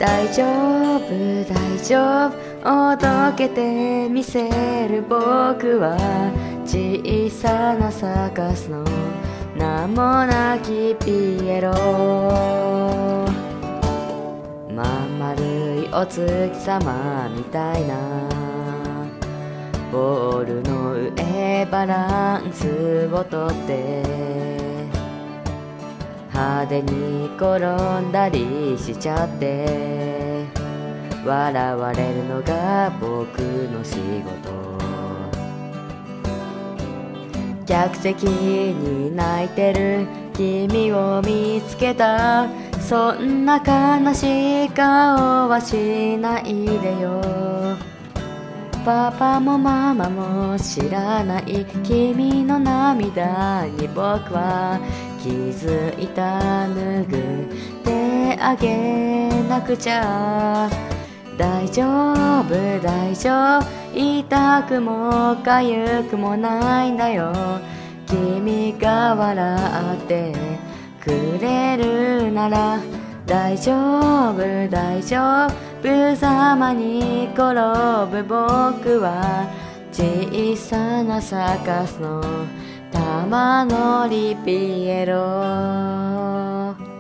大丈夫大丈夫おどけてみせる僕は小さなサーカスの名もなきピエロ。まん丸いお月様みたいなボールの上バランスをとって派手に転んだりしちゃって笑われるのが僕の仕事。客席に泣いてる君を見つけた。そんな悲しい顔はしないでよ。パパもママも知らない君の涙に僕は気づいた。拭ってあげなくちゃ。大丈夫大丈夫痛くも痒くもないんだよ。君が笑ってくれるなら大丈夫大丈夫。無様に転ぶ僕は小さなサーカスの玉乗りピエロ。